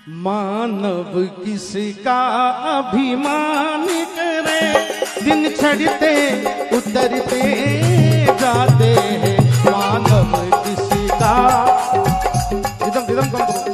मानव किसका अभिमान करे, दिन चढ़ते उतरते जाते हैं। मानव किसका रिदम रिदम कम करो।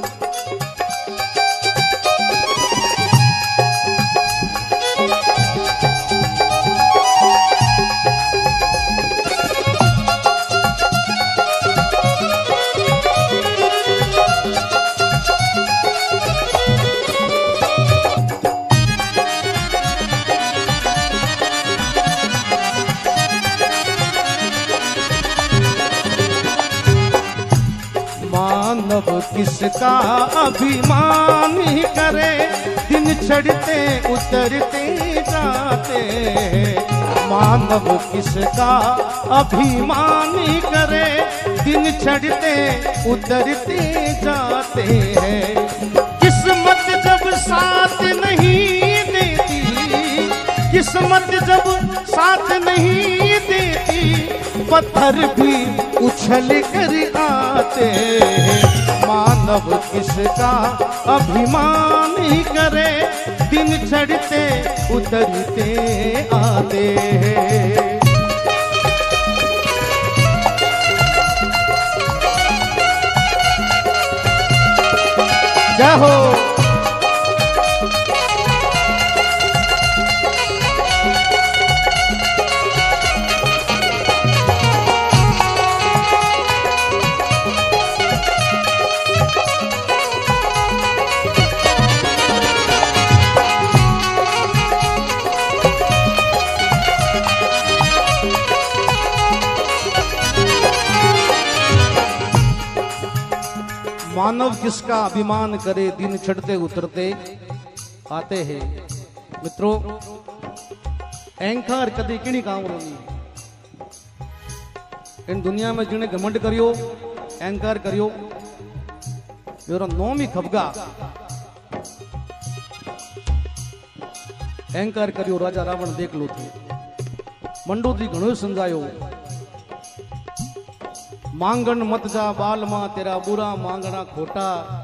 मानव किसका अभिमान ही करे, दिन चढ़ते उतरते जाते। मानव किसका अभिमान ही करे, दिन चढ़ते उतरते जाते हैं। किस्मत जब साथ नहीं देती, किस्मत जब साथ नहीं देती, पत्थर भी उछल कर आते हैं। मानव किसका अभिमान ही करे, दिन चढ़ते उतरते आते हैं। जय हो। मानव किसका अभिमान करे, दिन चढ़ते उतरते आते हैं। मित्रों, अहंकार कदी किणी काम नहीं। इन दुनिया में जिन्हें घमंड करियो, अहंकार करियो, मेरा नोम ही खबगा। अहंकार करियो राजा रावण देख लो थे। मंडोदरी घणो समझायो, मांगन मत जा बाल मां तेरा बुरा मांगना खोटा।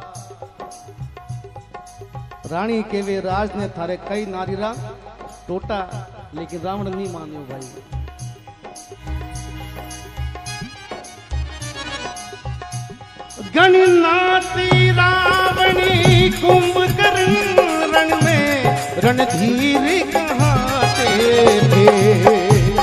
रानी केवे राज ने थारे कई नारीरा टोटा, लेकिन रावण नहीं मानियो भाई। गणनाती रावणी कुंभकर्ण रण में रणधीर कहाते थे।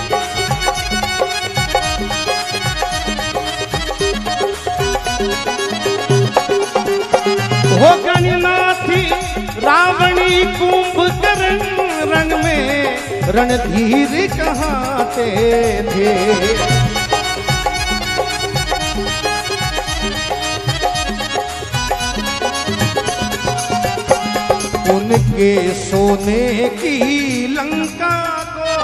हो गणनाथी रावणी कुंभकर्ण रण में रणधीर कहाते थे। उनके सोने की लंका को,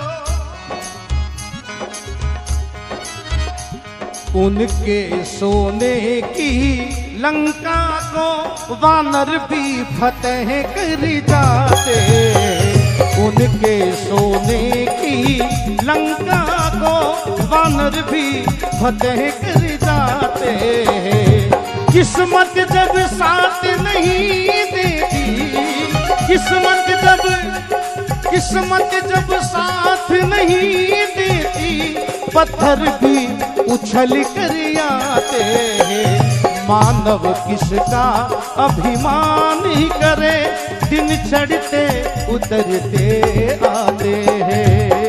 उनके सोने की लंका को वानर भी फतेह कर जाते। उनके सोने की लंका को वानर भी फतेह कर जाते। किस्मत जब साथ नहीं देती, किस्मत जब साथ नहीं देती, पत्थर भी उछल कर आते हैं। मानव किसका अभिमान ही करे, दिन चढ़ते उतरते आते हैं।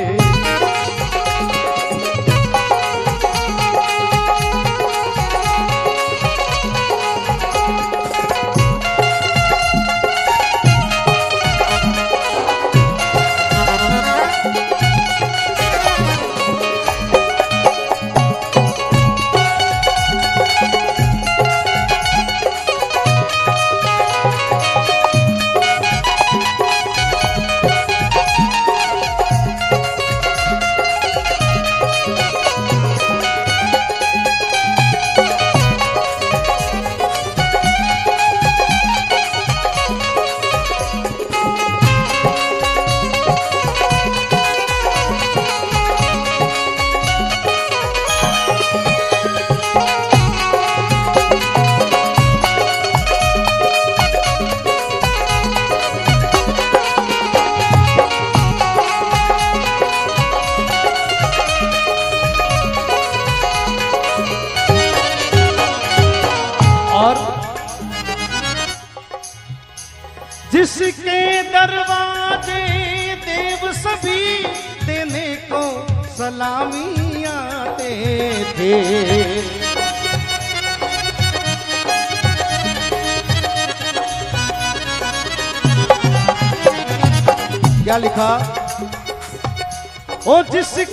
जिसके दरवाजे देव सभी देने को सलामी आते थे। क्या लिखा? ओ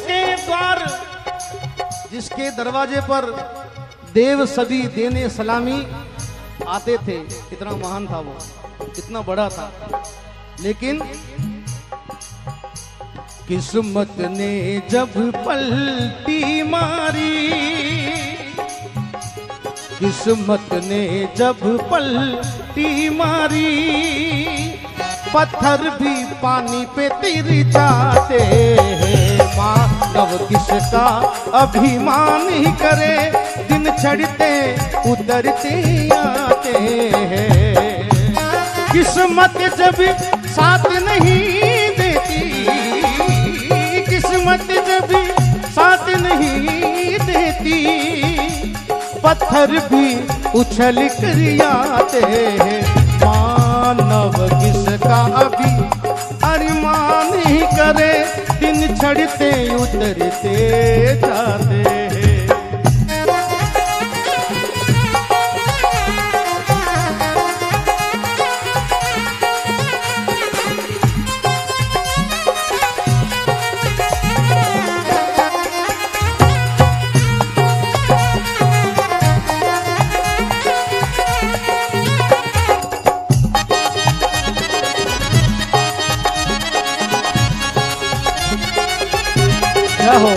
जिसके दरवाजे पर देव सभी देने सलामी आते थे। इतना महान था वो, इतना बड़ा था, लेकिन किस्मत ने जब पलटी मारी, किस्मत ने जब पलटी मारी, पत्थर भी पानी पे तिर जाते हैं। मानव किसका अभिमान ही करे, दिन चढ़ते उतरते आते हैं। किस्मत जब साथ नहीं देती, किस्मत जब साथ नहीं देती, पत्थर भी उछल कर आते हैं। मानव किसका अभी अरमान ही करे, दिन चढ़ते उतरते जाते हैं। क्या हो?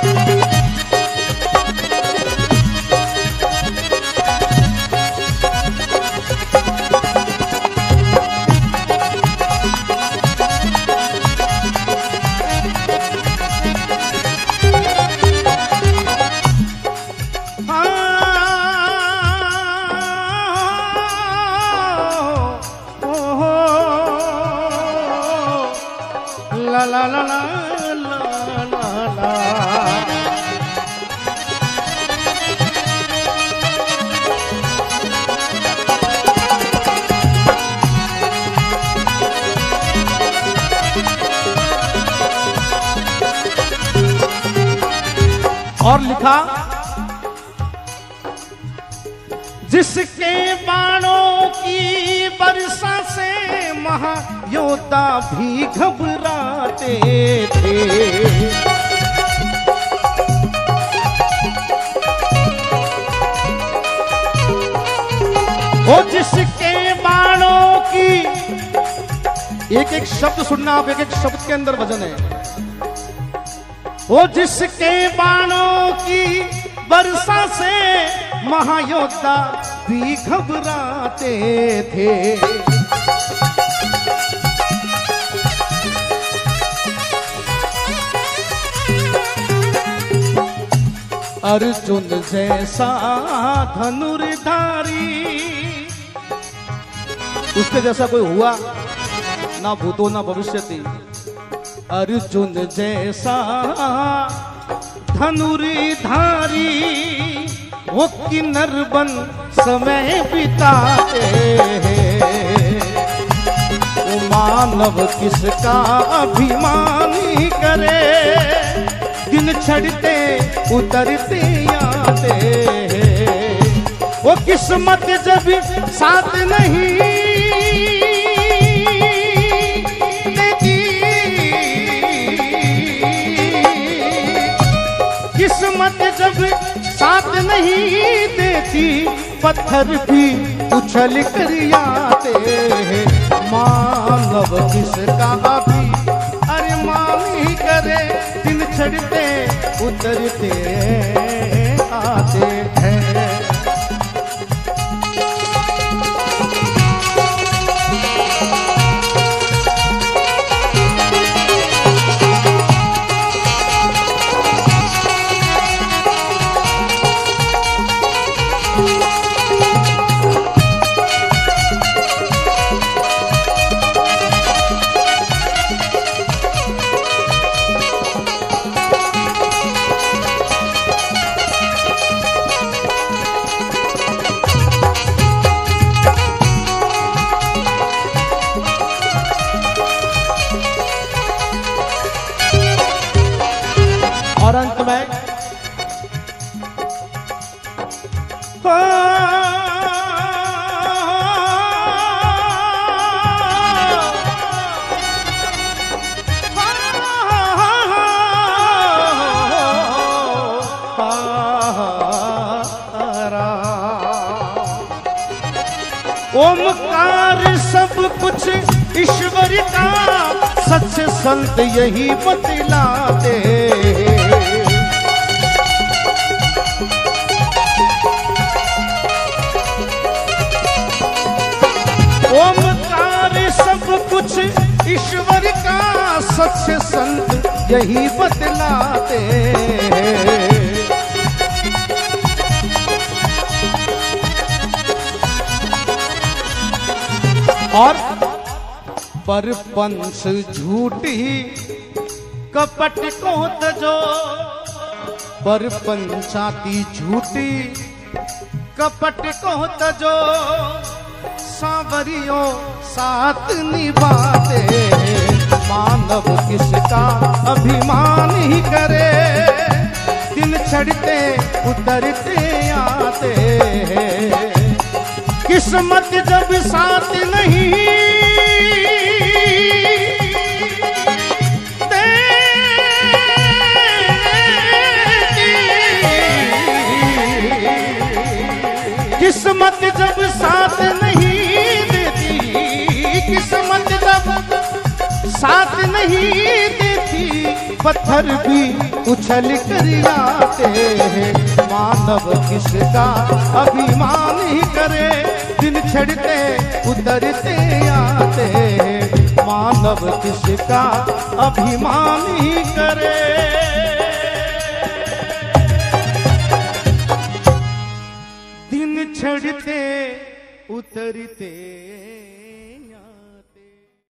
ला ला ला ला और लिखा, जिसके बाणों की वर्षा से महायोद्धा भी घबराते थे। वो जिसके बाणों की, एक एक शब्द सुनना आप, एक एक शब्द के अंदर वजन है। वो जिसके बाणों की वर्षा से महायोद्धा भी घबराते थे। अर्जुन जैसा धनुर्धारी, उसके जैसा कोई हुआ ना भूतो ना भविष्यति। अर्जुन जैसा धनुर्धारी, वो किन्नर बन समय बिताते हैं। वो मानव किसका अभिमान ही करे, दिन चढ़ते उतरते आते हैं। वो किस्मत जब साथ नहीं देती, किस्मत जब साथ नहीं देती, पत्थर भी उछल कर आते हैं। मानव किसका अभी अरमान ही करे, दिन चढ़ते उतरते आते हैं। ओमकार सब कुछ ईश्वर का, सच्चे संत यही बतलाते। ओमकार सब कुछ ईश्वर का, सच्चे संत यही बतलाते। और परपंच झूठी कपट को तजो, परपंचाती झूठी कपट को तजो, सांवरियों साथ निभाते। मानव किसका अभिमान ही करे, दिन चढ़ते उतरते आते। किस्मत जब साथ नहीं किस्मत जब साथ नहीं देती, किस्मत जब साथ नहीं देती, पत्थर भी उछल कर आते हैं। मानव किसका अभिमान ही करे, दिन छड़ते उतरते आते हैं। मानव किसका अभिमान ही करे। दिन छड़ते उतरते